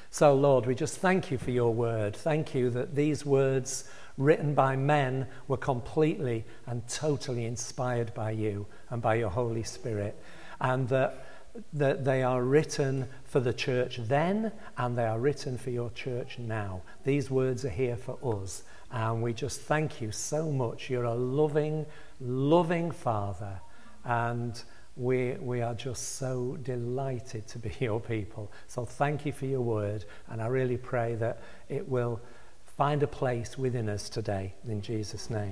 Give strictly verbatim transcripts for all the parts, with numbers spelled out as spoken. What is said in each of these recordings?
So, Lord, we just thank you for your word. Thank you that these words written by men were completely and totally inspired by you and by your Holy Spirit, and that, that they are written for the church then, and they are written for your church now. These words are here for us, and we just thank you so much. You're a loving, loving Father, and we, we are just so delighted to be your people. So thank you for your word, and I really pray that it will find a place within us today, in Jesus' name.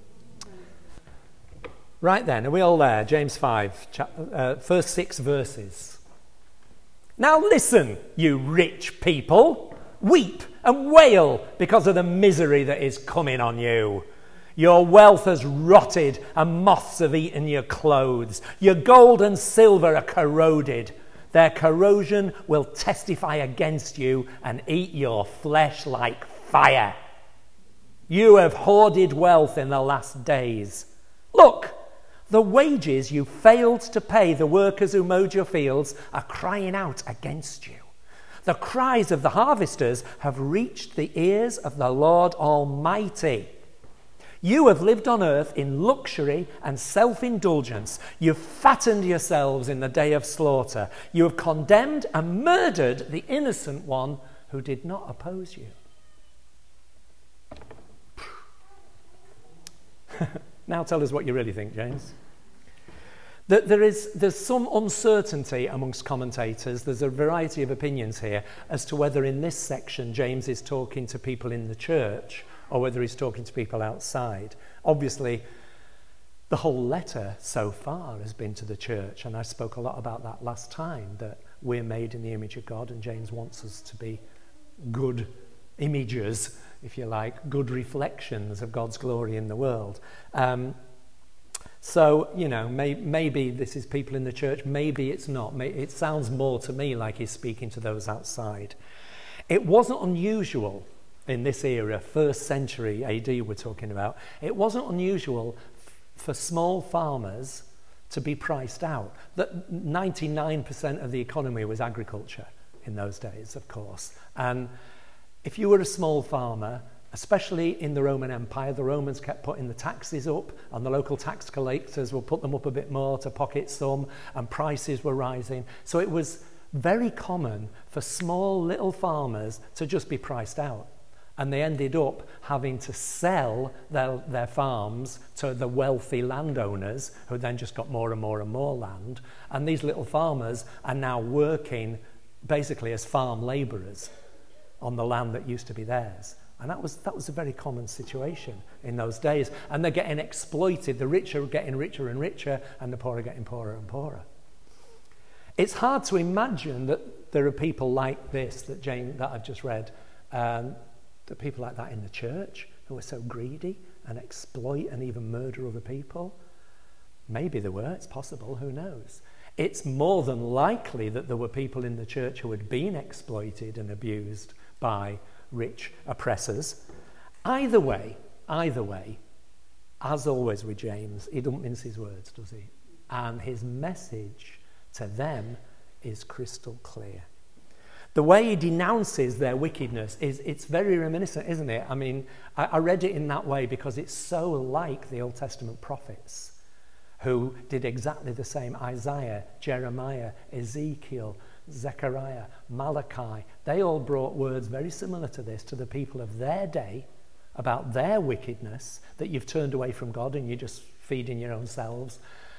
Right then, are we all there? James five, chapter, uh, first six verses. Now listen, you rich people, weep and wail because of the misery that is coming on you. Your wealth has rotted and moths have eaten your clothes. Your gold and silver are corroded. Their corrosion will testify against you and eat your flesh like fire. You have hoarded wealth in the last days. Look, the wages you failed to pay the workers who mowed your fields are crying out against you. The cries of the harvesters have reached the ears of the Lord Almighty. You have lived on earth in luxury and self-indulgence. You've fattened yourselves in the day of slaughter. You have condemned and murdered the innocent one who did not oppose you. Now tell us what you really think, James. That there is there's some uncertainty amongst commentators. There's a variety of opinions here as to whether in this section James is talking to people in the church or whether he's talking to people outside. Obviously, the whole letter so far has been to the church, and I spoke a lot about that last time, that we're made in the image of God, and James wants us to be good imagers, if you like, good reflections of God's glory in the world. Um, so, you know, may, maybe this is people in the church, maybe it's not. May, it sounds more to me like he's speaking to those outside. It wasn't unusual in this era, first century A D we're talking about, it wasn't unusual f- for small farmers to be priced out. That ninety-nine percent of the economy was agriculture in those days, of course. And if you were a small farmer, especially in the Roman Empire, the Romans kept putting the taxes up, and the local tax collectors will put them up a bit more to pocket some, and prices were rising. So it was very common for small little farmers to just be priced out. And they ended up having to sell their, their farms to the wealthy landowners, who then just got more and more and more land. And these little farmers are now working basically as farm labourers on the land that used to be theirs. And that was that was a very common situation in those days. And they're getting exploited. The rich are getting richer and richer, and the poor are getting poorer and poorer. It's hard to imagine that there are people like this that Jane that I've just read, um, that people like that in the church who are so greedy and exploit and even murder other people. Maybe there were. It's possible. Who knows? It's more than likely that there were people in the church who had been exploited and abused by rich oppressors. Either way, either way, as always with James, he doesn't mince his words, does he? And his message to them is crystal clear. The way he denounces their wickedness is, it's very reminiscent, isn't it? I mean, I, I read it in that way because it's so like the Old Testament prophets who did exactly the same. Isaiah, Jeremiah, Ezekiel, Zechariah, Malachi, they all brought words very similar to this to the people of their day about their wickedness, that you've turned away from God and you're just feeding your own selves.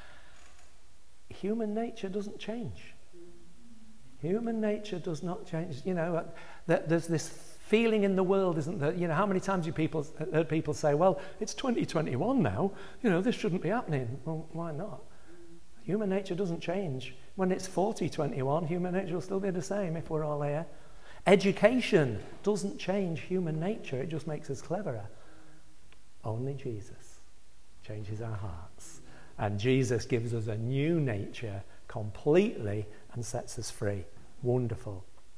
Human nature doesn't change. Human nature does not change. You know, there's this feeling in the world, isn't there? You know, how many times you people heard people say, well, it's twenty twenty-one now, you know, this shouldn't be happening. Well, why not? Human nature doesn't change. When it's forty twenty-one, human nature will still be the same if we're all here. Education doesn't change human nature. It just makes us cleverer. Only Jesus changes our hearts. And Jesus gives us a new nature completely and sets us free. Wonderful.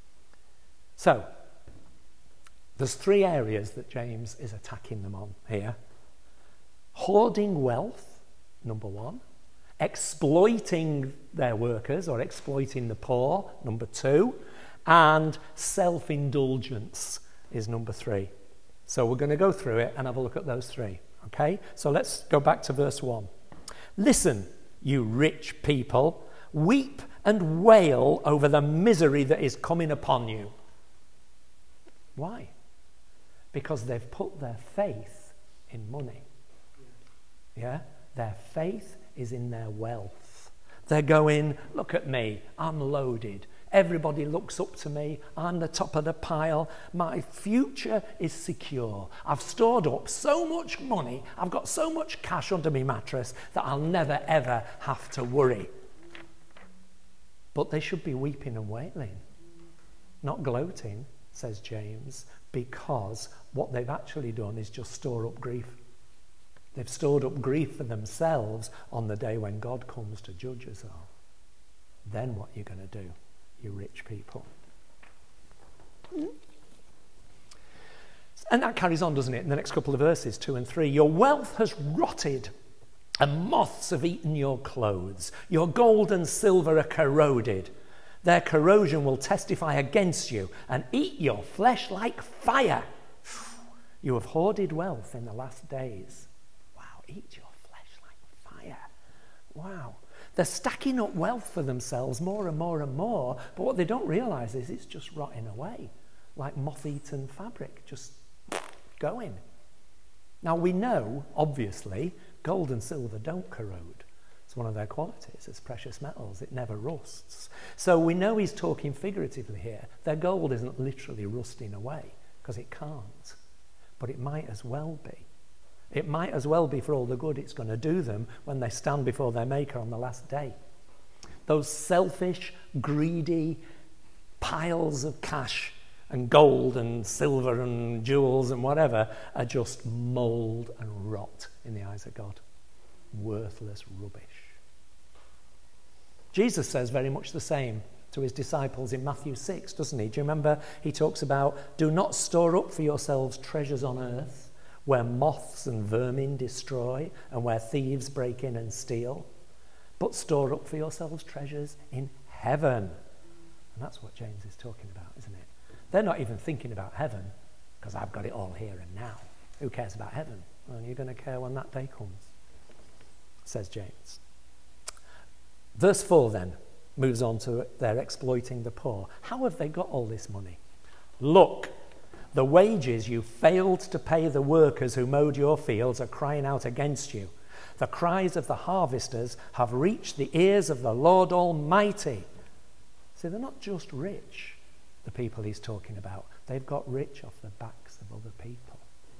So, there's three areas that James is attacking them on here. Hoarding wealth, number one. Exploiting their workers or exploiting the poor, number two. And self-indulgence is number three. So we're going to go through it and have a look at those three. Okay? So let's go back to verse one. Listen, you rich people, weep and wail over the misery that is coming upon you. Why? Because they've put their faith in money. Yeah? Their faith is in their wealth. They're going, look at me, I'm loaded. Everybody looks up to me. I'm the top of the pile. My future is secure. I've stored up so much money. I've got so much cash under my mattress that I'll never, ever have to worry. But they should be weeping and wailing, not gloating, says James, because what they've actually done is just store up grief. They've stored up grief for themselves on the day when God comes to judge us all. Then what are you going to do, you rich people? And that carries on, doesn't it, in the next couple of verses, two and three. Your wealth has rotted, and moths have eaten your clothes. Your gold and silver are corroded. Their corrosion will testify against you and eat your flesh like fire. You have hoarded wealth in the last days. Wow, eat your flesh like fire. Wow. They're stacking up wealth for themselves more and more and more, but what they don't realise is it's just rotting away, like moth-eaten fabric, just going. Now we know, obviously, gold and silver don't corrode. It's one of their qualities. It's precious metals. It never rusts. So we know he's talking figuratively here. Their gold isn't literally rusting away, because it can't. But it might as well be. It might as well be for all the good it's going to do them when they stand before their Maker on the last day. Those selfish, greedy piles of cash and gold and silver and jewels and whatever are just mould and rot in the eyes of God. Worthless rubbish. Jesus says very much the same to his disciples in Matthew six, doesn't he? Do you remember? He talks about, do not store up for yourselves treasures on earth, where moths and vermin destroy and where thieves break in and steal, but store up for yourselves treasures in heaven. And that's what James is talking about, isn't it? They're not even thinking about heaven, because I've got it all here and now. Who cares about heaven? Well, you're going to care when that day comes, says James. Verse four then moves on to they're exploiting the poor. How have they got all this money? Look, the wages you failed to pay the workers who mowed your fields are crying out against you. The cries of the harvesters have reached the ears of the Lord Almighty. See, they're not just rich, the people he's talking about. They've got rich off the backs of other people.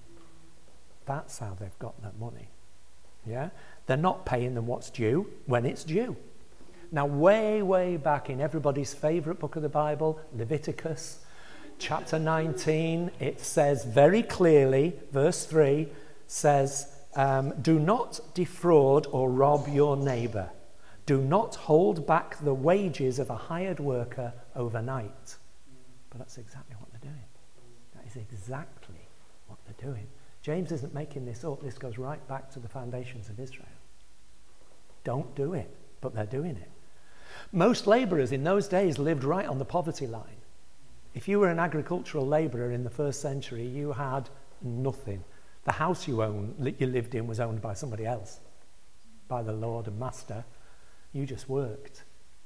That's how they've got that money. Yeah? They're not paying them what's due when it's due. Now, way, way back in everybody's favourite book of the Bible, Leviticus, chapter nineteen, it says very clearly, verse three says, um, do not defraud or rob your neighbour. Do not hold back the wages of a hired worker overnight. But that's exactly what they're doing. That is exactly what they're doing. James isn't making this up. This goes right back to the foundations of Israel. Don't do it, but they're doing it. Most labourers in those days lived right on the poverty line. If you were an agricultural labourer in the first century, you had nothing. The house you owned, you lived in was owned by somebody else, by the Lord and Master. You just worked.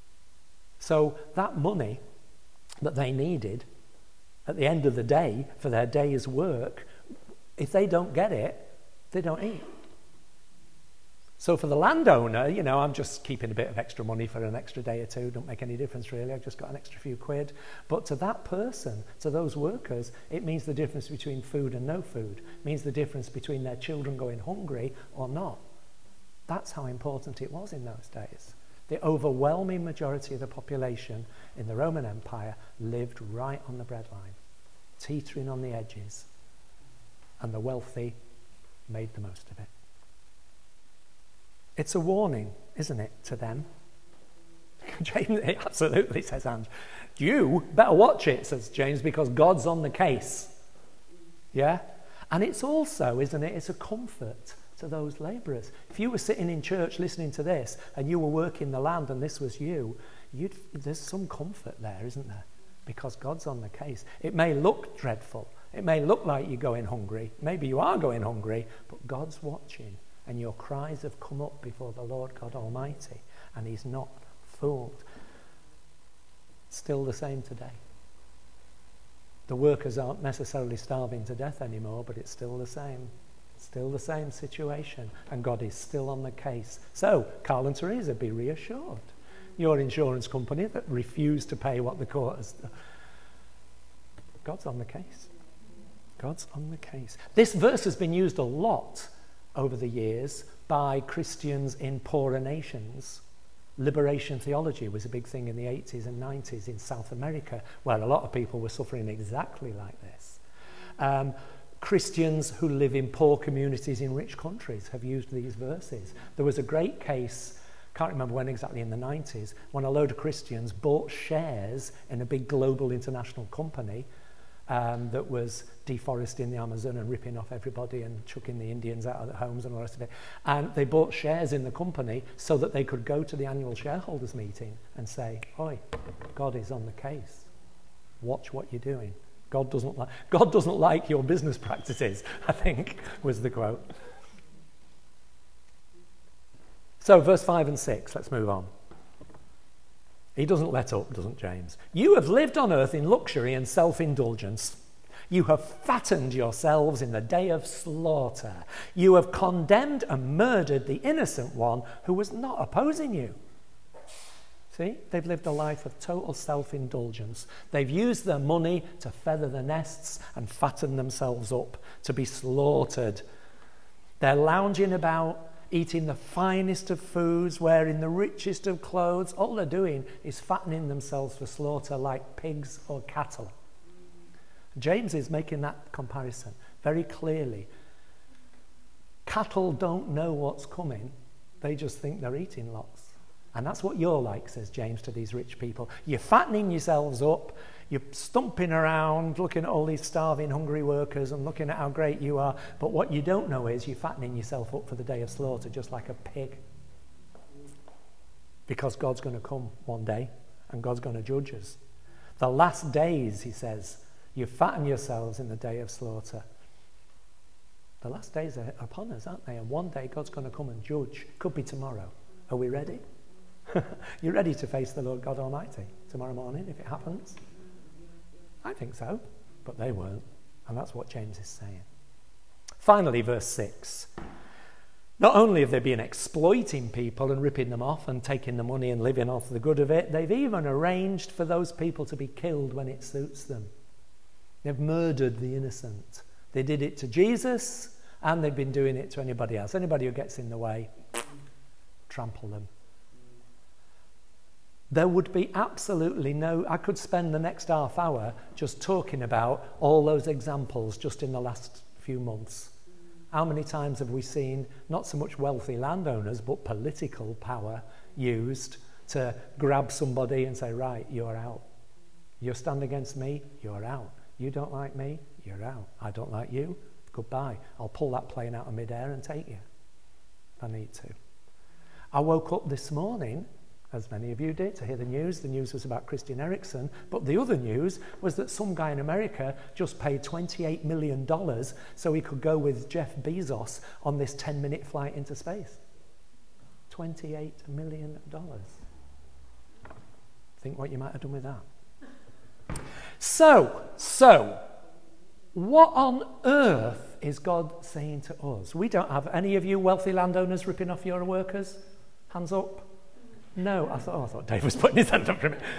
So that money that they needed at the end of the day for their day's work, if they don't get it, they don't eat. So for the landowner, you know, I'm just keeping a bit of extra money for an extra day or two. Don't make any difference, really. I've just got an extra few quid. But to that person, to those workers, it means the difference between food and no food. It means the difference between their children going hungry or not. That's how important it was in those days. The overwhelming majority of the population in the Roman Empire lived right on the breadline, teetering on the edges, and the wealthy made the most of it. It's a warning, isn't it, to them? James, it absolutely, says Ange. You better watch it, says James, because God's on the case. Yeah? And it's also, isn't it, it's a comfort to those labourers. If you were sitting in church listening to this and you were working the land and this was you, you'd, there's some comfort there, isn't there? because God's on the case. It may look dreadful. It may look like you're going hungry. Maybe you are going hungry, but God's watching, and your cries have come up before the Lord God Almighty, and he's not fooled. Still the same today. The workers aren't necessarily starving to death anymore, but it's still the same. Still the same situation, and God is still on the case. So, Carl and Teresa, be reassured. Your insurance company that refused to pay what the court has done. God's on the case. God's on the case. This verse has been used a lot over the years by Christians in poorer nations. Liberation theology was a big thing in the eighties and nineties in South America, where a lot of people were suffering exactly like this. Um, Christians who live in poor communities in rich countries have used these verses. There was a great case, can't remember when exactly, in the nineties, when a load of Christians bought shares in a big global international company um, that was deforesting the Amazon and ripping off everybody and chucking the Indians out of their homes and all the rest of it. And they bought shares in the company so that they could go to the annual shareholders meeting and say, "Oi, God is on the case. Watch what you're doing. God doesn't like God doesn't like your business practices," I think was the quote. So verse five and six, let's move on. He doesn't let up, doesn't James? "You have lived on earth in luxury and self-indulgence. You have fattened yourselves in the day of slaughter. You have condemned and murdered the innocent one who was not opposing you." See, they've lived a life of total self-indulgence. They've used their money to feather their nests and fatten themselves up to be slaughtered. They're lounging about, eating the finest of foods, wearing the richest of clothes. All they're doing is fattening themselves for slaughter like pigs or cattle. James is making that comparison very clearly. Cattle don't know what's coming. They just think they're eating lots. And that's what you're like, says James to these rich people. You're fattening yourselves up. You're stumping around, looking at all these starving, hungry workers and looking at how great you are. But what you don't know is you're fattening yourself up for the day of slaughter, just like a pig. Because God's going to come one day and God's going to judge us. The last days, he says, you fatten yourselves in the day of slaughter. The last days are upon us, aren't they? And one day God's going to come and judge. Could be tomorrow. Are we ready? You're ready to face the Lord God Almighty tomorrow morning if it happens? I think so, but they weren't. And that's what James is saying. Finally, verse six. Not only have they been exploiting people and ripping them off and taking the money and living off the good of it, they've even arranged for those people to be killed when it suits them. They've murdered the innocent. They did it to Jesus, and they've been doing it to anybody else. Anybody who gets in the way, trample them. There would be absolutely no... I could spend the next half hour just talking about all those examples just in the last few months. How many times have we seen not so much wealthy landowners, but political power used to grab somebody and say, right, you're out. You stand against me, you're out. You don't like me, you're out. I don't like you, goodbye. I'll pull that plane out of midair and take you if I need to. I woke up this morning, as many of you did, to hear the news. The news was about Christian Eriksen, but the other news was that some guy in America just paid twenty-eight million dollars so he could go with Jeff Bezos on this ten-minute flight into space. twenty-eight million dollars. Think what you might have done with that. So, so, what on earth is God saying to us? We don't have any of you wealthy landowners ripping off your workers? Hands up. No, I thought, oh, I thought Dave was putting his hand up for a minute.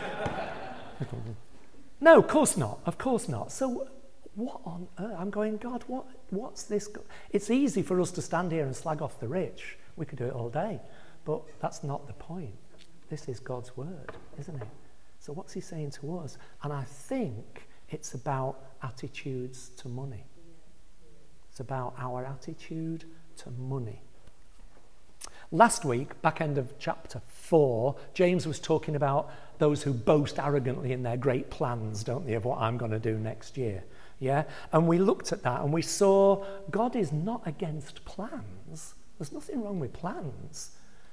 No, of course not. Of course not. So what on earth? I'm going, God, what? What's this? Go-? It's easy for us to stand here and slag off the rich. We could do it all day. But that's not the point. This is God's word, isn't it? So what's he saying to us? And I think it's about attitudes to money. It's about our attitude to money. Last week, back end of chapter four, James was talking about those who boast arrogantly in their great plans, don't they, of what I'm going to do next year. Yeah? And we looked at that and we saw God is not against plans. There's nothing wrong with plans.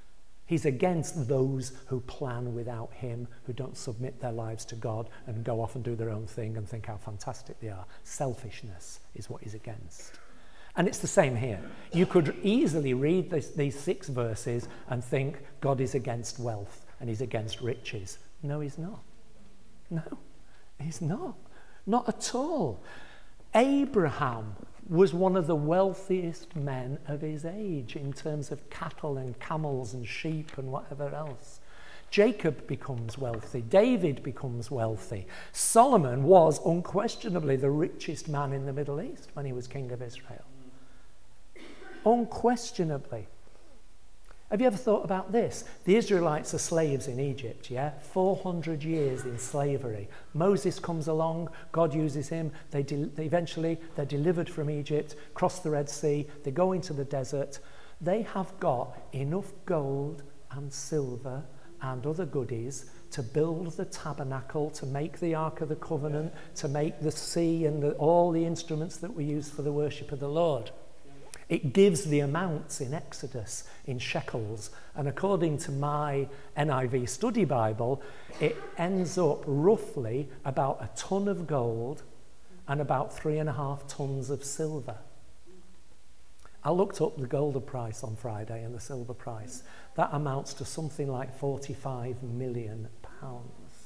He's against those who plan without him, who don't submit their lives to God and go off and do their own thing and think how fantastic they are. Selfishness is what he's against. And it's the same here. You could easily read this, these six verses and think God is against wealth and he's against riches. No, he's not. No, he's not. Not at all. Abraham was one of the wealthiest men of his age in terms of cattle and camels and sheep and whatever else. Jacob becomes wealthy. David becomes wealthy. Solomon was unquestionably the richest man in the Middle East when he was king of Israel. Unquestionably. Have you ever thought about this? The Israelites are slaves in Egypt, yeah? four hundred years in slavery. Moses comes along, God uses him, they, de- they eventually they're delivered from Egypt, cross the Red Sea, they go into the desert. They have got enough gold and silver and other goodies to build the tabernacle, to make the Ark of the Covenant, to make the sea and the, all the instruments that we use for the worship of the Lord. It gives the amounts in Exodus in shekels, and according to my N I V study Bible, it ends up roughly about a ton of gold and about three and a half tons of silver. I looked up the gold price on Friday and the silver price. That amounts to something like forty-five million pounds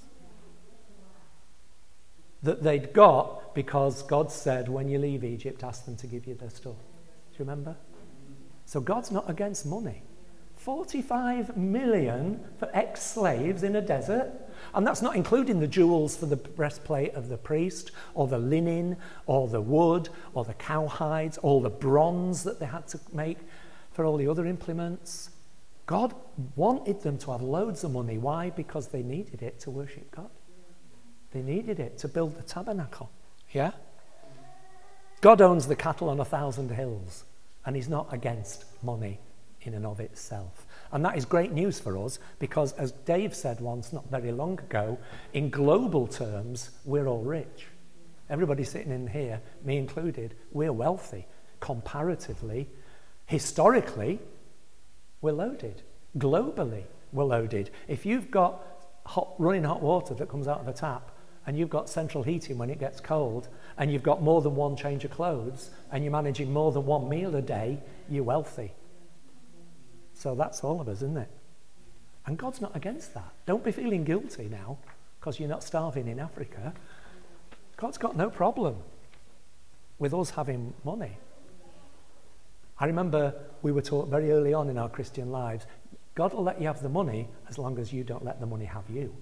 that they'd got because God said, when you leave Egypt, ask them to give you their stuff. Do you remember? So God's not against money. forty-five million for ex-slaves in a desert. And that's not including the jewels for the breastplate of the priest, or the linen, or the wood, or the cowhides, all the bronze that they had to make for all the other implements. God wanted them to have loads of money. Why? Because they needed it to worship God. They needed it to build the tabernacle. Yeah? God owns the cattle on a thousand hills, and he's not against money in and of itself. And that is great news for us, because as Dave said once not very long ago, in global terms, we're all rich. Everybody sitting in here, me included, we're wealthy. Comparatively, historically, we're loaded. Globally, we're loaded. If you've got hot, running hot water that comes out of a tap, and you've got central heating when it gets cold, and you've got more than one change of clothes, and you're managing more than one meal a day, you're wealthy. So that's all of us, isn't it? And God's not against that. Don't be feeling guilty now because you're not starving in Africa. God's got no problem with us having money. I remember we were taught very early on in our Christian lives, God will let you have the money as long as you don't let the money have you.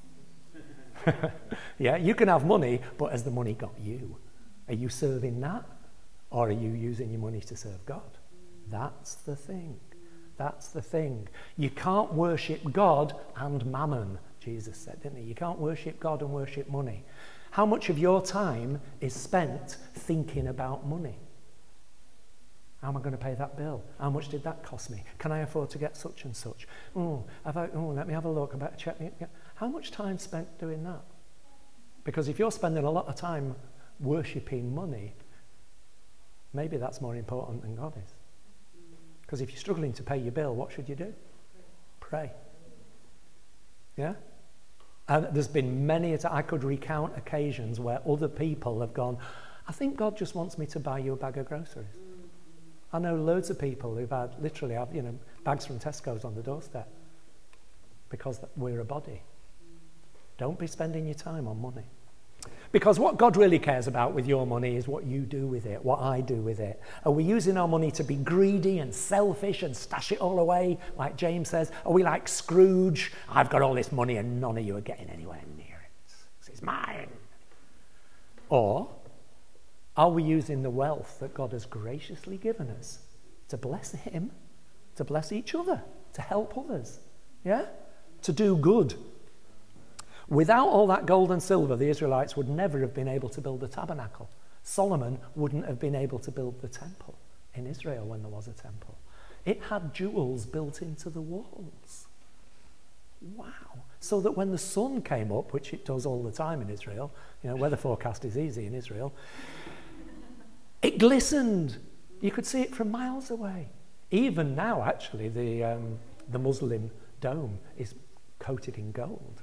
Yeah, you can have money, but has the money got you? Are you serving that? Or are you using your money to serve God? That's the thing. That's the thing. You can't worship God and mammon, Jesus said, didn't he? You can't worship God and worship money. How much of your time is spent thinking about money? How am I going to pay that bill? How much did that cost me? Can I afford to get such and such? Oh, have I, oh let me have a look. I better check me. How much time spent doing that? Because if you're spending a lot of time worshipping money, maybe that's more important than God is. Because if you're struggling to pay your bill, what should you do? Pray. Yeah? And there's been many, I could recount occasions where other people have gone, I think God just wants me to buy you a bag of groceries. I know loads of people who've had, literally, have, you know, bags from Tesco's on the doorstep because we're a body. Don't be spending your time on money. Because what God really cares about with your money is what you do with it, what I do with it. Are we using our money to be greedy and selfish and stash it all away, like James says? Are we like Scrooge? I've got all this money and none of you are getting anywhere near it. It's mine. Or are we using the wealth that God has graciously given us to bless him, to bless each other, to help others, yeah? To do good. Without all that gold and silver, the Israelites would never have been able to build the tabernacle. Solomon wouldn't have been able to build the temple in Israel when there was a temple. It had jewels built into the walls. Wow. So that when the sun came up, which it does all the time in Israel, you know, weather forecast is easy in Israel, it glistened. You could see it from miles away. Even now, actually, the um, the Muslim dome is coated in gold.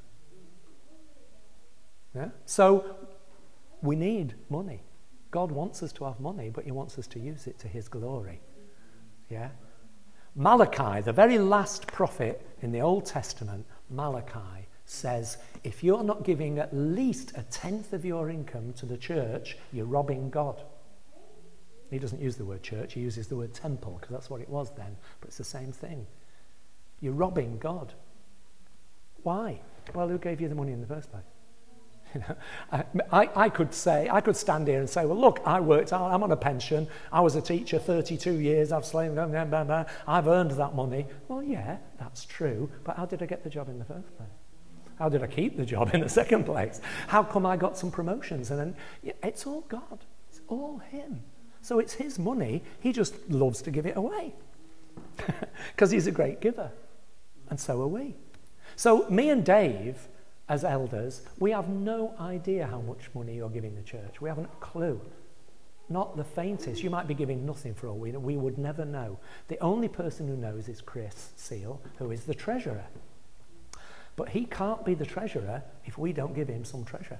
Yeah? So we need money. God wants us to have money, but he wants us to use it to his glory. Yeah? Malachi, the very last prophet in the Old Testament, Malachi says, if you're not giving at least a tenth of your income to the church, you're robbing God. He doesn't use the word church, he uses the word temple, because that's what it was then, but it's the same thing. You're robbing God. Why? Well, who gave you the money in the first place? You know, I, I, I could say, I could stand here and say, well, look, I worked, I'm on a pension, I was a teacher thirty-two years, I've slaved, blah, blah, blah, blah, I've earned that money. Well, yeah, that's true, but how did I get the job in the first place? How did I keep the job in the second place? How come I got some promotions? And then it's all God, it's all him. So it's his money, he just loves to give it away because he's a great giver, and so are we. So me and Dave, as elders, we have no idea how much money you're giving the church. We haven't a clue. Not the faintest. You might be giving nothing for all we know. We would never know. The only person who knows is Chris Seal, who is the treasurer. But he can't be the treasurer if we don't give him some treasure.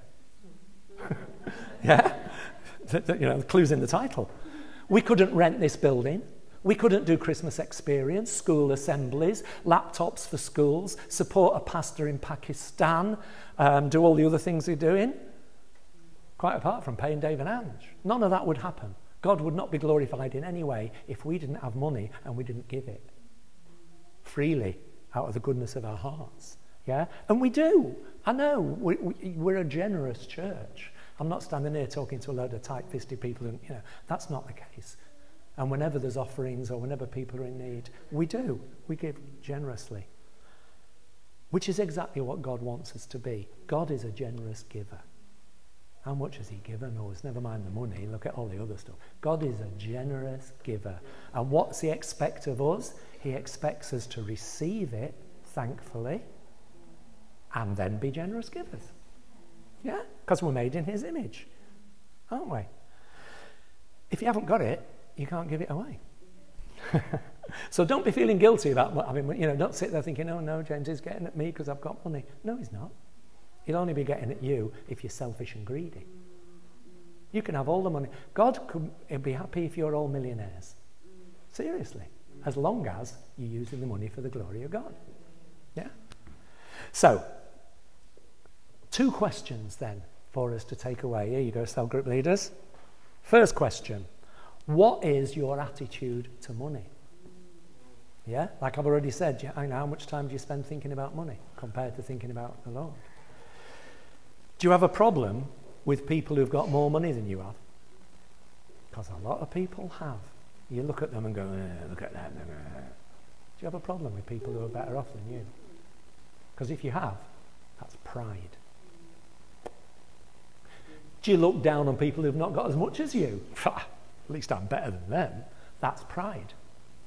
Yeah? You know, the clue's in the title. We couldn't rent this building. We couldn't do Christmas experience, school assemblies, laptops for schools, support a pastor in Pakistan, um, do all the other things we're doing. Quite apart from paying Dave and Ange. None of that would happen. God would not be glorified in any way if we didn't have money and we didn't give it freely out of the goodness of our hearts. Yeah? And we do. I know. We, we, we're a generous church. I'm not standing here talking to a load of tight-fisted people, and you know, that's not the case. And whenever there's offerings or whenever people are in need, we do. We give generously. Which is exactly what God wants us to be. God is a generous giver. How much has he given us? Never mind the money. Look at all the other stuff. God is a generous giver. And what's he expect of us? He expects us to receive it, thankfully, and then be generous givers. Yeah? Because we're made in his image, aren't we? If you haven't got it, you can't give it away. So don't be feeling guilty about what, I mean, you know, don't sit there thinking, oh no, James is getting at me because I've got money. No, he's not. He'll only be getting at you if you're selfish and greedy. You can have all the money. God could be happy if you're all millionaires. Seriously. As long as you're using the money for the glory of God. Yeah? So, two questions then for us to take away. Here you go, cell group leaders. First question. What is your attitude to money? Yeah, like I've already said, yeah, I know how much time do you spend thinking about money compared to thinking about the Lord? Do you have a problem with people who've got more money than you have? Because a lot of people have. You look at them and go, eh, look at that. Do you have a problem with people who are better off than you? Because if you have, that's pride. Do you look down on people who've not got as much as you? At least I'm better than them. That's pride.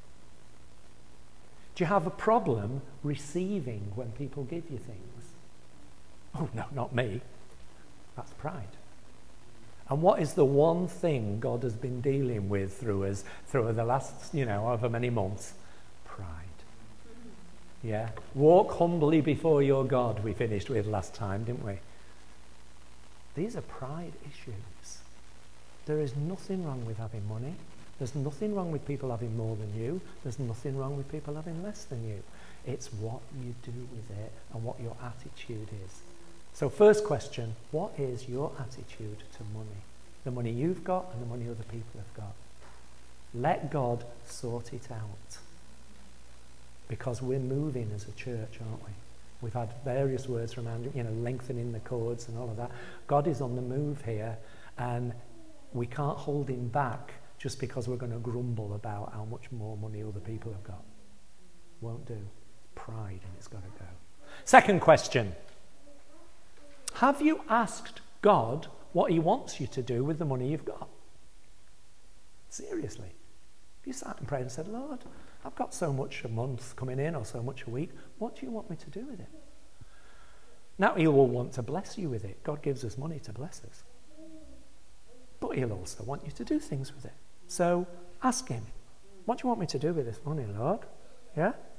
Do you have a problem receiving when people give you things? Oh, no, not me. That's pride. And what is the one thing God has been dealing with through us, through the last, you know, however many months? Pride. Yeah? Walk humbly before your God, we finished with last time, didn't we? These are pride issues. There is nothing wrong with having money. There's nothing wrong with people having more than you. There's nothing wrong with people having less than you. It's what you do with it and what your attitude is. So first question, what is your attitude to money? The money you've got and the money other people have got. Let God sort it out. Because we're moving as a church, aren't we? We've had various words from Andrew, you know, lengthening the cords and all of that. God is on the move here, and we can't hold him back just because we're going to grumble about how much more money other people have got. Won't do. Pride, and it's got to go. Second question. Have you asked God what he wants you to do with the money you've got? Seriously. Have you sat and prayed and said, Lord, I've got so much a month coming in or so much a week. What do you want me to do with it? Now, he will want to bless you with it. God gives us money to bless us. But he'll also want you to do things with it. So ask him, what do you want me to do with this money, Lord? Yeah?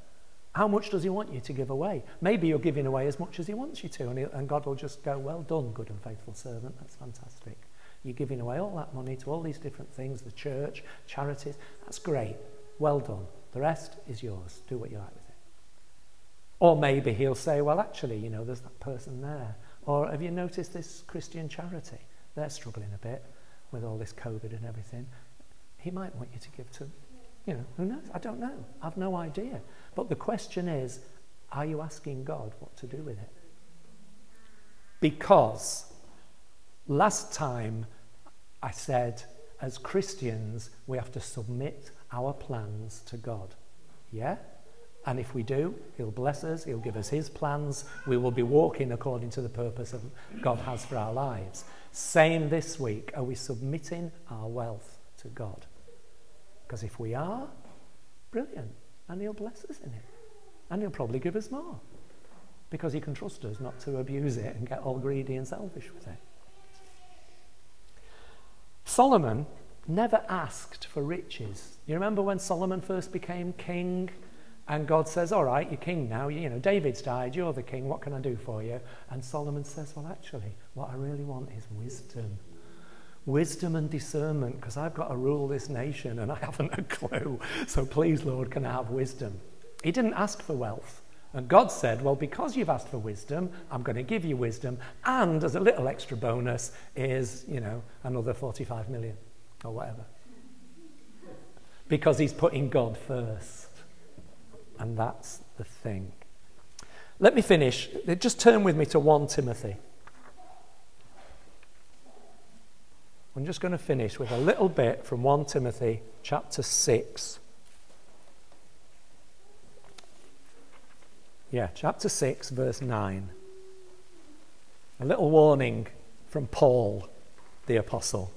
How much does he want you to give away? Maybe you're giving away as much as he wants you to, and, he, and God will just go, well done, good and faithful servant. That's fantastic. You're giving away all that money to all these different things, the church, charities. That's great. Well done. The rest is yours. Do what you like with it. Or maybe he'll say, well, actually, you know, there's that person there. Or have you noticed this Christian charity? They're struggling a bit with all this COVID and everything. He might want you to give to, you know, who knows? I don't know. I've no idea. But the question is, are you asking God what to do with it? Because last time I said, as Christians, we have to submit our plans to God. Yeah? And if we do, he'll bless us, he'll give us his plans, we will be walking according to the purpose that God has for our lives. Same this week, are we submitting our wealth to God? Because if we are, brilliant, and he'll bless us in it. And he'll probably give us more, because he can trust us not to abuse it and get all greedy and selfish with it. Solomon never asked for riches. You remember when Solomon first became king? And God says, all right, you're king now. You know, David's died. You're the king. What can I do for you? And Solomon says, well, actually, what I really want is wisdom. Wisdom and discernment, because I've got to rule this nation and I haven't a clue. So please, Lord, can I have wisdom? He didn't ask for wealth. And God said, well, because you've asked for wisdom, I'm going to give you wisdom. And as a little extra bonus is, you know, another forty-five million or whatever. Because he's putting God first. And that's the thing. Let me finish. Just turn with me to First Timothy. I'm just going to finish with a little bit from First Timothy chapter six. Yeah, chapter six, verse nine. A little warning from Paul, the apostle.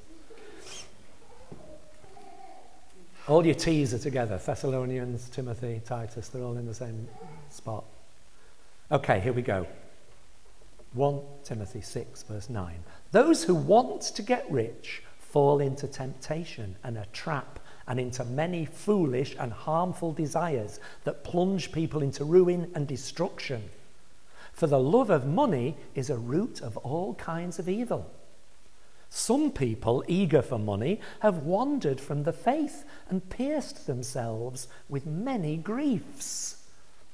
All your T's are together. Thessalonians, Timothy, Titus, they're all in the same spot. Okay, here we go. First Timothy six, verse nine. Those who want to get rich fall into temptation and a trap and into many foolish and harmful desires that plunge people into ruin and destruction. For the love of money is a root of all kinds of evil. Some people, eager for money, have wandered from the faith and pierced themselves with many griefs.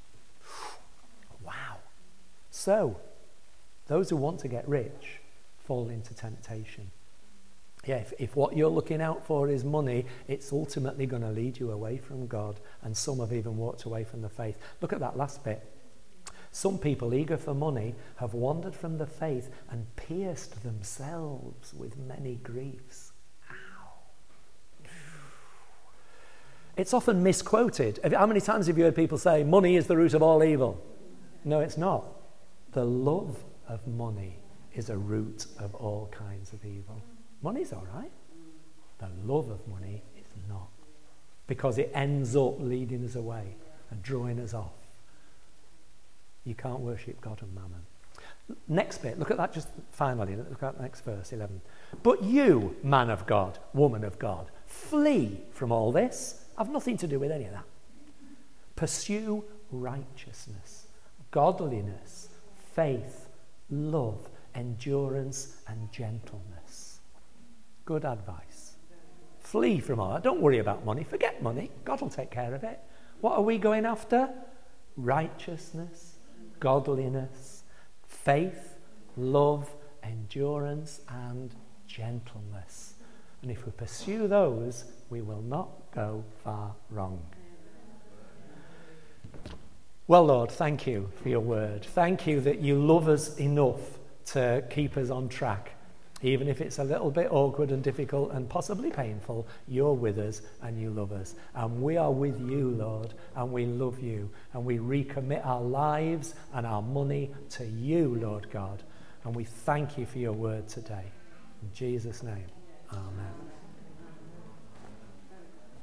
Wow. So, those who want to get rich fall into temptation. Yeah, if, if what you're looking out for is money, it's ultimately going to lead you away from God. And some have even walked away from the faith. Look at that last bit. Some people, eager for money, have wandered from the faith and pierced themselves with many griefs. Ow. It's often misquoted. How many times have you heard people say, money is the root of all evil? No, it's not. The love of money is a root of all kinds of evil. Money's all right. The love of money is not. Because it ends up leading us away and drawing us off. You can't worship God and mammon. Next bit, look at that just finally. Look at the next verse, eleven. But you, man of God, woman of God, flee from all this. Have nothing to do with any of that. Pursue righteousness, godliness, faith, love, endurance, and gentleness. Good advice. Flee from all that. Don't worry about money. Forget money. God will take care of it. What are we going after? Righteousness, godliness, faith, love, endurance, and gentleness. And if we pursue those, we will not go far wrong. Well, Lord, thank you for your word. Thank you that you love us enough to keep us on track. Even if it's a little bit awkward and difficult and possibly painful, you're with us and you love us. And we are with you, Lord, and we love you. And we recommit our lives and our money to you, Lord God. And we thank you for your word today. In Jesus' name, amen.